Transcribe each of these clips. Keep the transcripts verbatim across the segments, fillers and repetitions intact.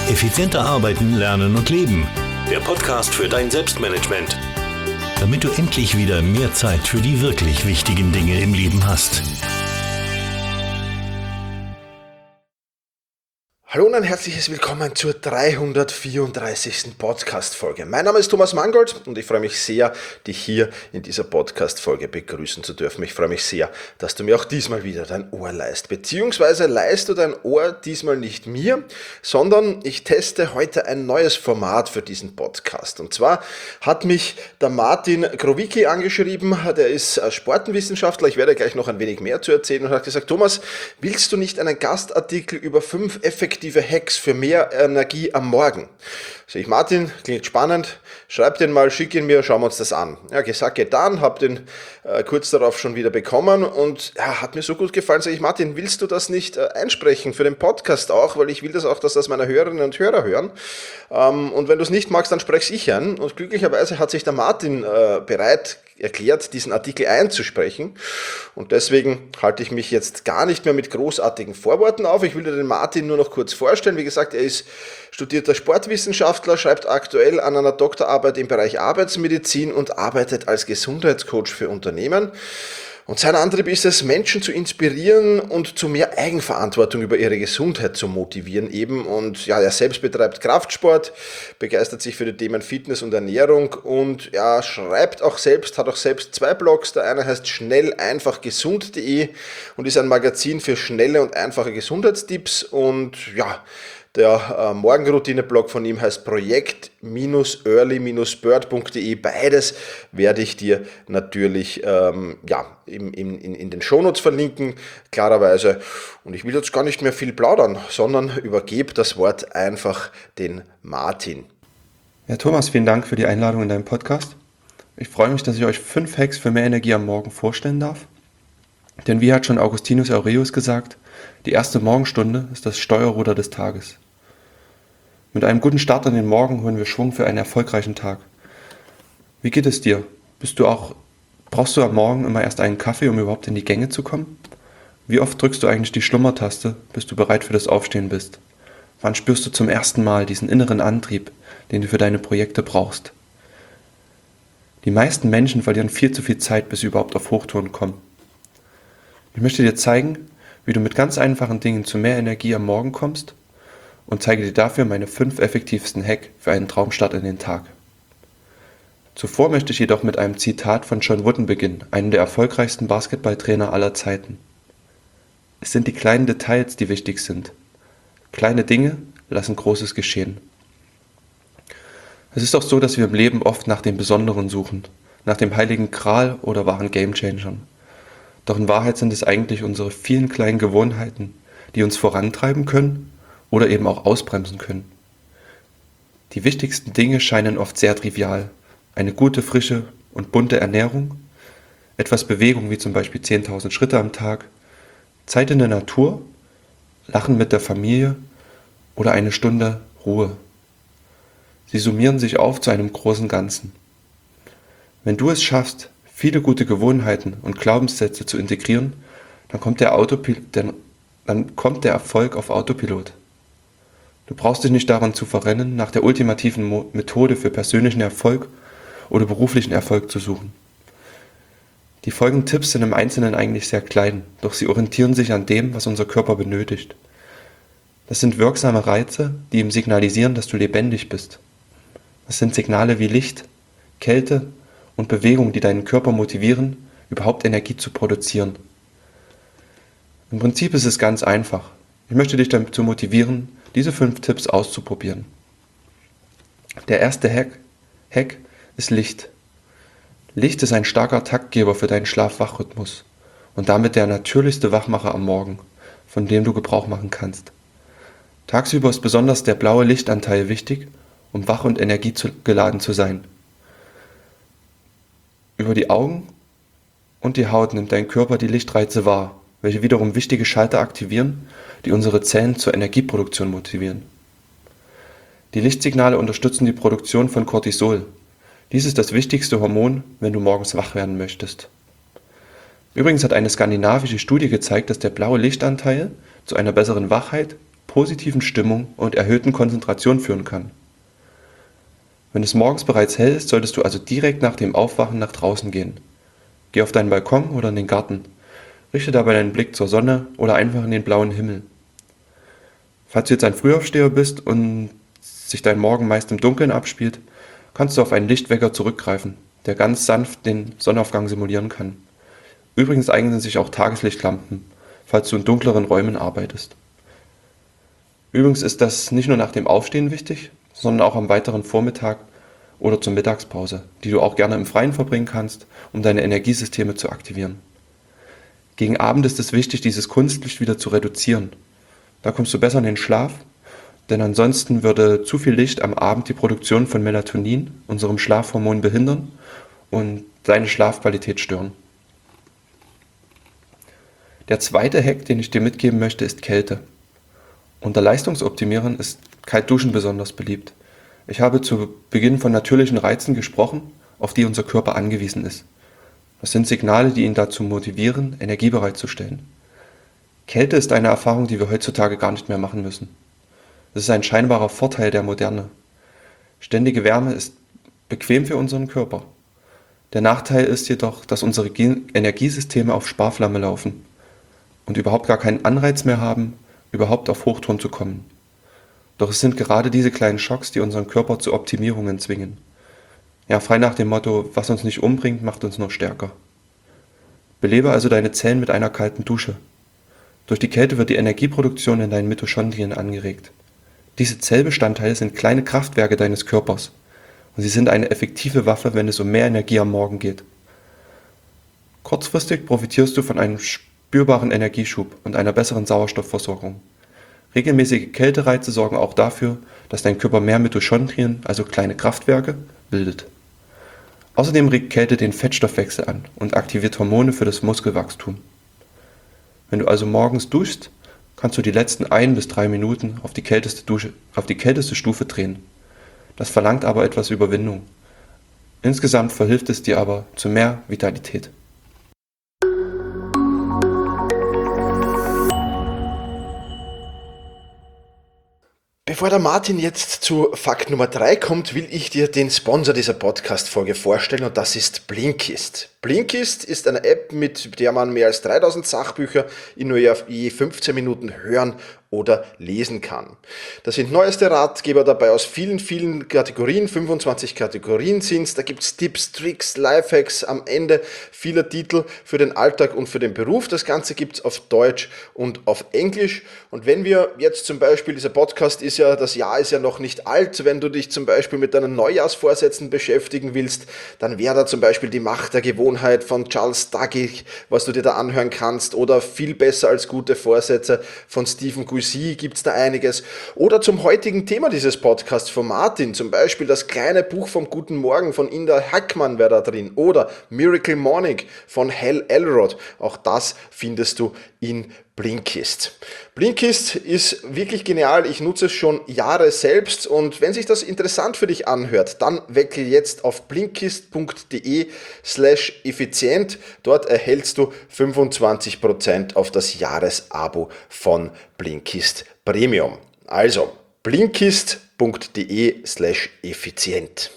Effizienter arbeiten, lernen und leben. Der Podcast für dein Selbstmanagement. Damit du endlich wieder mehr Zeit für die wirklich wichtigen Dinge im Leben hast. Hallo und ein herzliches Willkommen zur dreihundertvierunddreißigsten Podcast-Folge. Mein Name ist Thomas Mangold und ich freue mich sehr, dich hier in dieser Podcast-Folge begrüßen zu dürfen. Ich freue mich sehr, dass du mir auch diesmal wieder dein Ohr leihst. Beziehungsweise leihst du dein Ohr diesmal nicht mir, sondern ich teste heute ein neues Format für diesen Podcast. Und zwar hat mich der Martin Krowicki angeschrieben, der ist Sportwissenschaftler, ich werde gleich noch ein wenig mehr zu erzählen, und hat gesagt: Thomas, willst du nicht einen Gastartikel über fünf effektive Hacks für mehr Energie am Morgen? Sag ich: Martin, klingt spannend, schreib den mal, schick ihn mir, schauen wir uns das an. Ja, gesagt, getan, hab den äh, kurz darauf schon wieder bekommen und ja, hat mir so gut gefallen. Sag ich: Martin, willst du das nicht äh, einsprechen für den Podcast auch, weil ich will das auch, dass das meine Hörerinnen und Hörer hören. Ähm, und wenn du es nicht magst, dann spreche ich ein. Und glücklicherweise hat sich der Martin äh, bereit erklärt, diesen Artikel einzusprechen. Und deswegen halte ich mich jetzt gar nicht mehr mit großartigen Vorworten auf. Ich will dir den Martin nur noch kurz vorstellen. Wie gesagt, er ist studierter Sportwissenschaftler, schreibt aktuell an einer Doktorarbeit im Bereich Arbeitsmedizin und arbeitet als Gesundheitscoach für Unternehmen. Und sein Antrieb ist es, Menschen zu inspirieren und zu mehr Eigenverantwortung über ihre Gesundheit zu motivieren eben. Und ja, er selbst betreibt Kraftsport, begeistert sich für die Themen Fitness und Ernährung und ja, schreibt auch selbst, hat auch selbst zwei Blogs. Der eine heißt schnell einfach gesund punkt de und ist ein Magazin für schnelle und einfache Gesundheitstipps. Und ja, der äh, Morgenroutine-Blog von ihm heißt projekt early bird punkt de. Beides werde ich dir natürlich ähm, ja, im, im, in, in den Shownotes verlinken, klarerweise. Und ich will jetzt gar nicht mehr viel plaudern, sondern übergebe das Wort einfach den Martin. Ja, Thomas, vielen Dank für die Einladung in deinen Podcast. Ich freue mich, dass ich euch fünf Hacks für mehr Energie am Morgen vorstellen darf. Denn wie hat schon Augustinus Aureus gesagt, die erste Morgenstunde ist das Steuerruder des Tages. Mit einem guten Start in den Morgen holen wir Schwung für einen erfolgreichen Tag. Wie geht es dir? Bist du auch, brauchst du am Morgen immer erst einen Kaffee, um überhaupt in die Gänge zu kommen? Wie oft drückst du eigentlich die Schlummertaste, bis du bereit für das Aufstehen bist? Wann spürst du zum ersten Mal diesen inneren Antrieb, den du für deine Projekte brauchst? Die meisten Menschen verlieren viel zu viel Zeit, bis sie überhaupt auf Hochtouren kommen. Ich möchte dir zeigen, wie du mit ganz einfachen Dingen zu mehr Energie am Morgen kommst und zeige dir dafür meine fünf effektivsten Hacks für einen Traumstart in den Tag. Zuvor möchte ich jedoch mit einem Zitat von John Wooden beginnen, einem der erfolgreichsten Basketballtrainer aller Zeiten. Es sind die kleinen Details, die wichtig sind. Kleine Dinge lassen Großes geschehen. Es ist auch so, dass wir im Leben oft nach dem Besonderen suchen, nach dem heiligen Gral oder wahren Gamechangern. Doch in Wahrheit sind es eigentlich unsere vielen kleinen Gewohnheiten, die uns vorantreiben können oder eben auch ausbremsen können. Die wichtigsten Dinge scheinen oft sehr trivial. Eine gute, frische und bunte Ernährung, etwas Bewegung wie zum Beispiel zehntausend Schritte am Tag, Zeit in der Natur, Lachen mit der Familie oder eine Stunde Ruhe. Sie summieren sich auf zu einem großen Ganzen. Wenn du es schaffst, viele gute Gewohnheiten und Glaubenssätze zu integrieren, dann kommt der, Autopil- der, dann kommt der Erfolg auf Autopilot. Du brauchst dich nicht daran zu verrennen, nach der ultimativen Mo- Methode für persönlichen Erfolg oder beruflichen Erfolg zu suchen. Die folgenden Tipps sind im Einzelnen eigentlich sehr klein, doch sie orientieren sich an dem, was unser Körper benötigt. Das sind wirksame Reize, die ihm signalisieren, dass du lebendig bist. Das sind Signale wie Licht, Kälte und Bewegung, die deinen Körper motivieren, überhaupt Energie zu produzieren. Im Prinzip ist es ganz einfach. Ich möchte dich dazu motivieren, diese fünf Tipps auszuprobieren. Der erste Hack, Hack ist Licht. Licht ist ein starker Taktgeber für deinen Schlaf-Wach-Rhythmus und damit der natürlichste Wachmacher am Morgen, von dem du Gebrauch machen kannst. Tagsüber ist besonders der blaue Lichtanteil wichtig, um wach und energiegeladen zu sein. Über die Augen und die Haut nimmt dein Körper die Lichtreize wahr, welche wiederum wichtige Schalter aktivieren, die unsere Zellen zur Energieproduktion motivieren. Die Lichtsignale unterstützen die Produktion von Cortisol. Dies ist das wichtigste Hormon, wenn du morgens wach werden möchtest. Übrigens hat eine skandinavische Studie gezeigt, dass der blaue Lichtanteil zu einer besseren Wachheit, positiven Stimmung und erhöhten Konzentration führen kann. Wenn es morgens bereits hell ist, solltest du also direkt nach dem Aufwachen nach draußen gehen. Geh auf deinen Balkon oder in den Garten. Richte dabei deinen Blick zur Sonne oder einfach in den blauen Himmel. Falls du jetzt ein Frühaufsteher bist und sich dein Morgen meist im Dunkeln abspielt, kannst du auf einen Lichtwecker zurückgreifen, der ganz sanft den Sonnenaufgang simulieren kann. Übrigens eignen sich auch Tageslichtlampen, falls du in dunkleren Räumen arbeitest. Übrigens ist das nicht nur nach dem Aufstehen wichtig, sondern auch am weiteren Vormittag oder zur Mittagspause, die du auch gerne im Freien verbringen kannst, um deine Energiesysteme zu aktivieren. Gegen Abend ist es wichtig, dieses Kunstlicht wieder zu reduzieren. Da kommst du besser in den Schlaf, denn ansonsten würde zu viel Licht am Abend die Produktion von Melatonin, unserem Schlafhormon, behindern und deine Schlafqualität stören. Der zweite Hack, den ich dir mitgeben möchte, ist Kälte. Unter Leistungsoptimierern ist Kaltduschen besonders beliebt. Ich habe zu Beginn von natürlichen Reizen gesprochen, auf die unser Körper angewiesen ist. Das sind Signale, die ihn dazu motivieren, Energie bereitzustellen. Kälte ist eine Erfahrung, die wir heutzutage gar nicht mehr machen müssen. Es ist ein scheinbarer Vorteil der Moderne. Ständige Wärme ist bequem für unseren Körper. Der Nachteil ist jedoch, dass unsere Energiesysteme auf Sparflamme laufen und überhaupt gar keinen Anreiz mehr haben, überhaupt auf Hochtouren zu kommen. Doch es sind gerade diese kleinen Schocks, die unseren Körper zu Optimierungen zwingen. Ja, frei nach dem Motto, was uns nicht umbringt, macht uns nur stärker. Belebe also deine Zellen mit einer kalten Dusche. Durch die Kälte wird die Energieproduktion in deinen Mitochondrien angeregt. Diese Zellbestandteile sind kleine Kraftwerke deines Körpers und sie sind eine effektive Waffe, wenn es um mehr Energie am Morgen geht. Kurzfristig profitierst du von einem spürbaren Energieschub und einer besseren Sauerstoffversorgung. Regelmäßige Kältereize sorgen auch dafür, dass dein Körper mehr Mitochondrien, also kleine Kraftwerke, bildet. Außerdem regt Kälte den Fettstoffwechsel an und aktiviert Hormone für das Muskelwachstum. Wenn du also morgens duschst, kannst du die letzten ein bis drei Minuten auf die kälteste Dusche, auf die kälteste Stufe drehen. Das verlangt aber etwas Überwindung. Insgesamt verhilft es dir aber zu mehr Vitalität. Bevor der Martin jetzt zu Fakt Nummer drei kommt, will ich dir den Sponsor dieser Podcast-Folge vorstellen und das ist Blinkist. Blinkist ist eine App, mit der man mehr als dreitausend Sachbücher in nur je fünfzehn Minuten hören oder lesen kann. Das sind neueste Ratgeber dabei aus vielen, vielen Kategorien, fünfundzwanzig Kategorien sind es. Da gibt es Tipps, Tricks, Lifehacks, am Ende viele Titel für den Alltag und für den Beruf. Das Ganze gibt es auf Deutsch und auf Englisch. Und wenn wir jetzt zum Beispiel, dieser Podcast ist ja, das Jahr ist ja noch nicht alt, wenn du dich zum Beispiel mit deinen Neujahrsvorsätzen beschäftigen willst, dann wäre da zum Beispiel die Macht der Gewohnheit von Charles Duhigg, was du dir da anhören kannst, oder viel besser als gute Vorsätze von Stephen Guisy gibt es da einiges. Oder zum heutigen Thema dieses Podcasts von Martin, zum Beispiel das kleine Buch vom Guten Morgen von Inda Hackmann wäre da drin. Oder Miracle Morning von Hal Elrod. Auch das findest du in Blinkist. Blinkist ist wirklich genial. Ich nutze es schon Jahre selbst und wenn sich das interessant für dich anhört, dann wechsel jetzt auf blinkist.de slash effizient. Dort erhältst du fünfundzwanzig Prozent auf das Jahresabo von Blinkist Premium. Also blinkist.de slash effizient.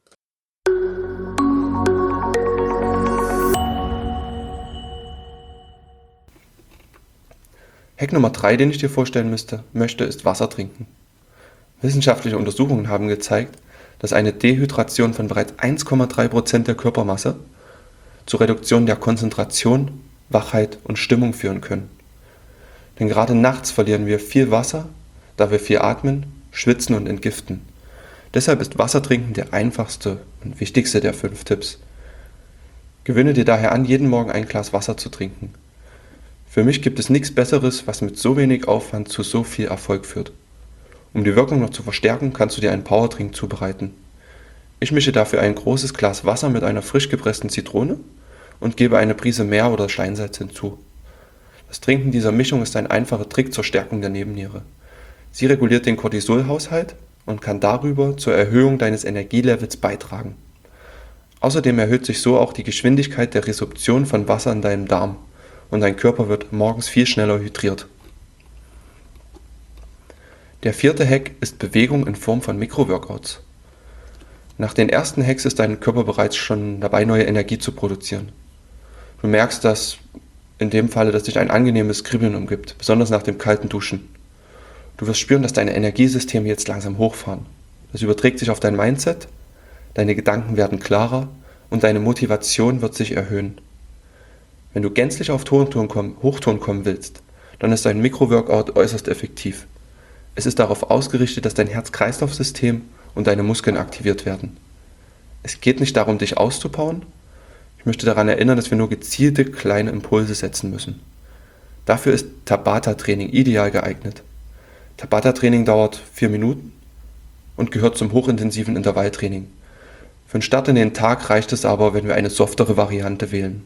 Hack Nummer drei, den ich dir vorstellen müsste, möchte, ist Wasser trinken. Wissenschaftliche Untersuchungen haben gezeigt, dass eine Dehydration von bereits eins Komma drei Prozent der Körpermasse zur Reduktion der Konzentration, Wachheit und Stimmung führen können. Denn gerade nachts verlieren wir viel Wasser, da wir viel atmen, schwitzen und entgiften. Deshalb ist Wassertrinken der einfachste und wichtigste der fünf Tipps. Gewöhne dir daher an, jeden Morgen ein Glas Wasser zu trinken. Für mich gibt es nichts Besseres, was mit so wenig Aufwand zu so viel Erfolg führt. Um die Wirkung noch zu verstärken, kannst du dir einen Powerdrink zubereiten. Ich mische dafür ein großes Glas Wasser mit einer frisch gepressten Zitrone und gebe eine Prise Meer- oder Steinsalz hinzu. Das Trinken dieser Mischung ist ein einfacher Trick zur Stärkung der Nebenniere. Sie reguliert den Cortisolhaushalt und kann darüber zur Erhöhung deines Energielevels beitragen. Außerdem erhöht sich so auch die Geschwindigkeit der Resorption von Wasser in deinem Darm und dein Körper wird morgens viel schneller hydriert. Der vierte Hack ist Bewegung in Form von Mikro-Workouts. Nach den ersten Hacks ist dein Körper bereits schon dabei, neue Energie zu produzieren. Du merkst, dass in dem Falle, dass dich ein angenehmes Kribbeln umgibt, besonders nach dem kalten Duschen. Du wirst spüren, dass deine Energiesysteme jetzt langsam hochfahren. Das überträgt sich auf dein Mindset, deine Gedanken werden klarer und deine Motivation wird sich erhöhen. Wenn du gänzlich auf Tonton kommen, Hochton kommen willst, dann ist ein Mikro-Workout äußerst effektiv. Es ist darauf ausgerichtet, dass dein Herz-Kreislauf-System und deine Muskeln aktiviert werden. Es geht nicht darum, dich auszupowern. Ich möchte daran erinnern, dass wir nur gezielte kleine Impulse setzen müssen. Dafür ist Tabata-Training ideal geeignet. Tabata-Training dauert vier Minuten und gehört zum hochintensiven Intervalltraining. Für den Start in den Tag reicht es aber, wenn wir eine softere Variante wählen.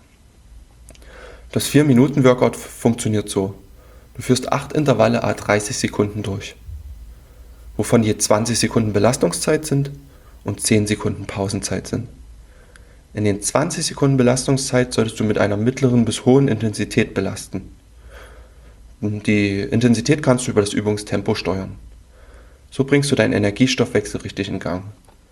Das vier Minuten Workout funktioniert so. Du führst acht Intervalle à dreißig Sekunden durch, wovon je zwanzig Sekunden Belastungszeit sind und zehn Sekunden Pausenzeit sind. In den zwanzig Sekunden Belastungszeit solltest du mit einer mittleren bis hohen Intensität belasten. Die Intensität kannst du über das Übungstempo steuern. So bringst du deinen Energiestoffwechsel richtig in Gang.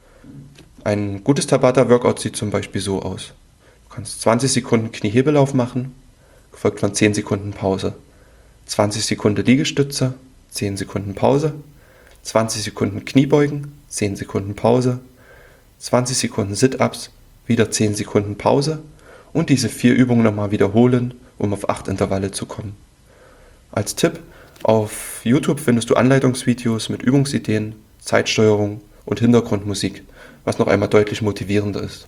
Ein gutes Tabata-Workout sieht zum Beispiel so aus. Du kannst zwanzig Sekunden Kniehebelauf machen, gefolgt von zehn Sekunden Pause. zwanzig Sekunden Liegestütze, zehn Sekunden Pause, zwanzig Sekunden Kniebeugen, zehn Sekunden Pause, zwanzig Sekunden Sit-Ups, wieder zehn Sekunden Pause und diese vier Übungen nochmal wiederholen, um auf acht Intervalle zu kommen. Als Tipp, auf YouTube findest du Anleitungsvideos mit Übungsideen, Zeitsteuerung und Hintergrundmusik, was noch einmal deutlich motivierender ist.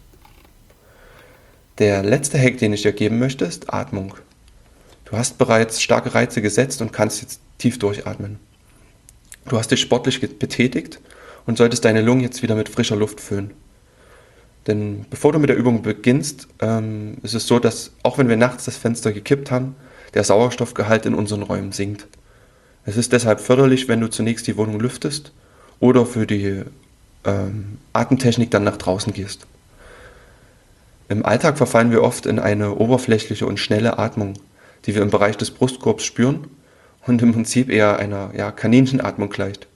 Der letzte Hack, den ich dir geben möchte, ist Atmung. Du hast bereits starke Reize gesetzt und kannst jetzt tief durchatmen. Du hast dich sportlich betätigt und solltest deine Lungen jetzt wieder mit frischer Luft füllen. Denn bevor du mit der Übung beginnst, ähm, ist es so, dass auch wenn wir nachts das Fenster gekippt haben, der Sauerstoffgehalt in unseren Räumen sinkt. Es ist deshalb förderlich, wenn du zunächst die Wohnung lüftest oder für die ähm, Atemtechnik dann nach draußen gehst. Im Alltag verfallen wir oft in eine oberflächliche und schnelle Atmung, die wir im Bereich des Brustkorbs spüren und im Prinzip eher einer ja, Kaninchenatmung gleicht.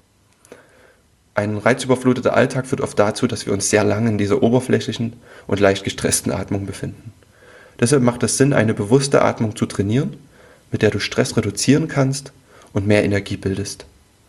Ein reizüberfluteter Alltag führt oft dazu, dass wir uns sehr lange in dieser oberflächlichen und leicht gestressten Atmung befinden. Deshalb macht es Sinn, eine bewusste Atmung zu trainieren, mit der du Stress reduzieren kannst und mehr Energie bildest.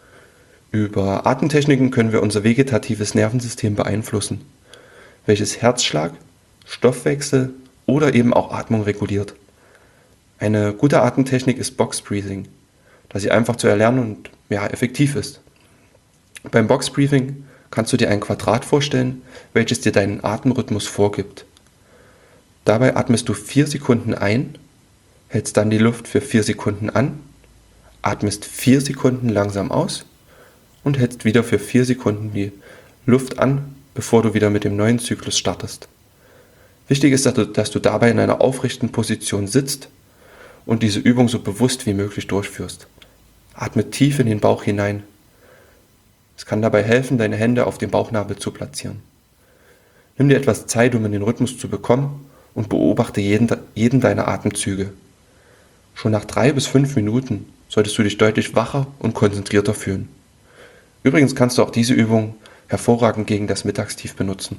Über Atemtechniken können wir unser vegetatives Nervensystem beeinflussen, welches Herzschlag, Stoffwechsel oder eben auch Atmung reguliert. Eine gute Atemtechnik ist Box Breathing, da sie einfach zu erlernen und ja, effektiv ist. Beim Box Breathing kannst du dir ein Quadrat vorstellen, welches dir deinen Atemrhythmus vorgibt. Dabei atmest du vier Sekunden ein, hältst dann die Luft für vier Sekunden an, atmest vier Sekunden langsam aus und hältst wieder für vier Sekunden die Luft an, bevor du wieder mit dem neuen Zyklus startest. Wichtig ist, dass du, dass du dabei in einer aufrechten Position sitzt und diese Übung so bewusst wie möglich durchführst. Atme tief in den Bauch hinein. Es kann dabei helfen, deine Hände auf dem Bauchnabel zu platzieren. Nimm dir etwas Zeit, um in den Rhythmus zu bekommen und beobachte jeden, jeden deiner Atemzüge. Schon nach drei bis fünf Minuten solltest du dich deutlich wacher und konzentrierter fühlen. Übrigens kannst du auch diese Übung hervorragend gegen das Mittagstief benutzen.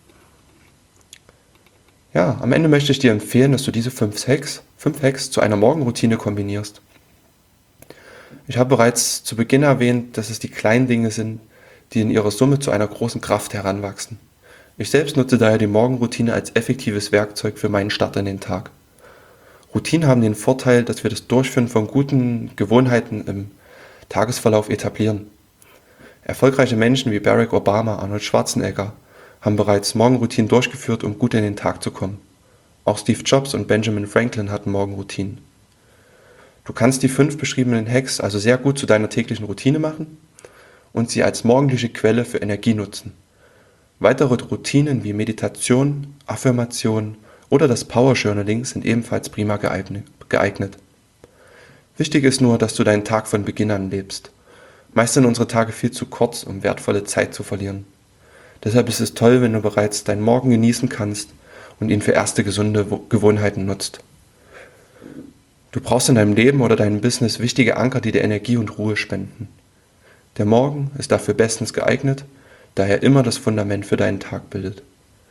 Ja, am Ende möchte ich dir empfehlen, dass du diese fünf Hacks, fünf Hacks zu einer Morgenroutine kombinierst. Ich habe bereits zu Beginn erwähnt, dass es die kleinen Dinge sind, die in ihrer Summe zu einer großen Kraft heranwachsen. Ich selbst nutze daher die Morgenroutine als effektives Werkzeug für meinen Start in den Tag. Routinen haben den Vorteil, dass wir das Durchführen von guten Gewohnheiten im Tagesverlauf etablieren. Erfolgreiche Menschen wie Barack Obama, Arnold Schwarzenegger haben bereits Morgenroutinen durchgeführt, um gut in den Tag zu kommen. Auch Steve Jobs und Benjamin Franklin hatten Morgenroutinen. Du kannst die fünf beschriebenen Hacks also sehr gut zu deiner täglichen Routine machen und sie als morgendliche Quelle für Energie nutzen. Weitere Routinen wie Meditation, Affirmation oder das Power Journaling sind ebenfalls prima geeignet. Wichtig ist nur, dass du deinen Tag von Beginn an lebst. Meist sind unsere Tage viel zu kurz, um wertvolle Zeit zu verlieren. Deshalb ist es toll, wenn du bereits deinen Morgen genießen kannst und ihn für erste gesunde Gewohnheiten nutzt. Du brauchst in deinem Leben oder deinem Business wichtige Anker, die dir Energie und Ruhe spenden. Der Morgen ist dafür bestens geeignet, da er immer das Fundament für deinen Tag bildet.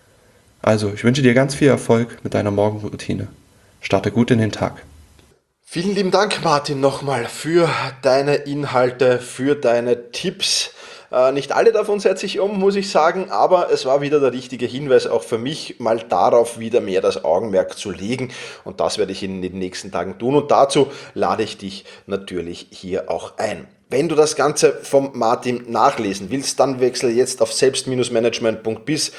Also, ich wünsche dir ganz viel Erfolg mit deiner Morgenroutine. Starte gut in den Tag. Vielen lieben Dank, Martin, nochmal für deine Inhalte, für deine Tipps. Äh, nicht alle davon setze ich um, muss ich sagen, aber es war wieder der richtige Hinweis auch für mich, mal darauf wieder mehr das Augenmerk zu legen, und das werde ich in den nächsten Tagen tun, und dazu lade ich dich natürlich hier auch ein. Wenn du das Ganze vom Martin nachlesen willst, dann wechsle jetzt auf selbst management punkt biz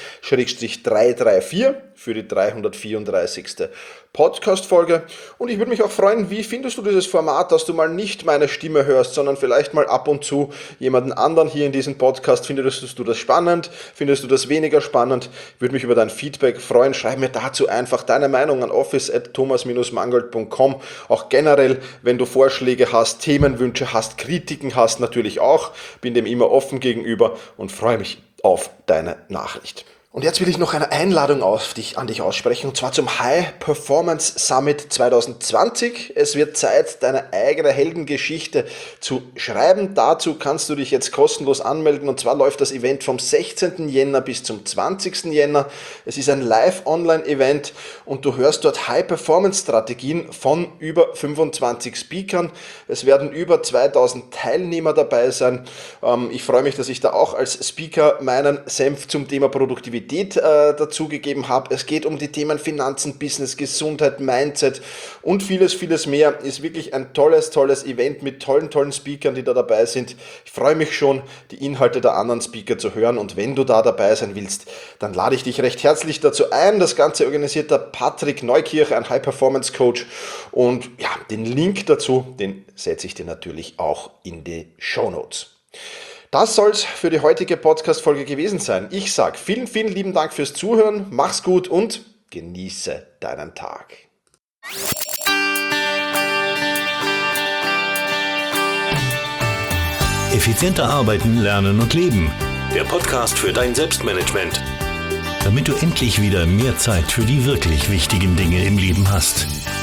drei drei vier für die dreihundertvierunddreißigste Podcast-Folge. Und ich würde mich auch freuen, wie findest du dieses Format, dass du mal nicht meine Stimme hörst, sondern vielleicht mal ab und zu jemanden anderen hier in diesem Podcast. Findest du das spannend? Findest du das weniger spannend? Ich würde mich über dein Feedback freuen. Schreib mir dazu einfach deine Meinung an office at thomas mangold punkt com. Auch generell, wenn du Vorschläge hast, Themenwünsche hast, Kritiken hast, natürlich auch. Bin dem immer offen gegenüber und freue mich auf deine Nachricht. Und jetzt will ich noch eine Einladung auf dich, an dich aussprechen, und zwar zum High Performance Summit zwanzig zwanzig. Es wird Zeit, deine eigene Heldengeschichte zu schreiben. Dazu kannst du dich jetzt kostenlos anmelden, und zwar läuft das Event vom sechzehnten Jänner bis zum zwanzigsten Jänner. Es ist ein Live-Online-Event und du hörst dort High-Performance-Strategien von über fünfundzwanzig Speakern. Es werden über zweitausend Teilnehmer dabei sein. Ich freue mich, dass ich da auch als Speaker meinen Senf zum Thema Produktivität Äh, dazugegeben habe. Es geht um die Themen Finanzen, Business, Gesundheit, Mindset und vieles, vieles mehr. Ist wirklich ein tolles, tolles Event mit tollen, tollen Speakern, die da dabei sind. Ich freue mich schon, die Inhalte der anderen Speaker zu hören, und wenn du da dabei sein willst, dann lade ich dich recht herzlich dazu ein. Das Ganze organisiert der Patrick Neukirch, ein High-Performance-Coach, und ja, den Link dazu, den setze ich dir natürlich auch in die Shownotes. Das soll es für die heutige Podcast-Folge gewesen sein. Ich sage vielen, vielen lieben Dank fürs Zuhören, mach's gut und genieße deinen Tag. Effizienter arbeiten, lernen und leben. Der Podcast für dein Selbstmanagement. Damit du endlich wieder mehr Zeit für die wirklich wichtigen Dinge im Leben hast.